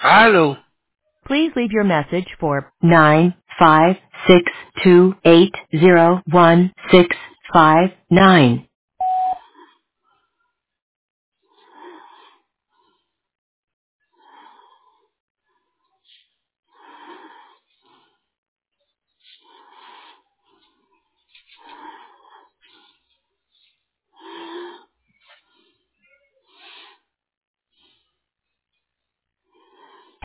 Aló. Please leave your message for 956280165 9.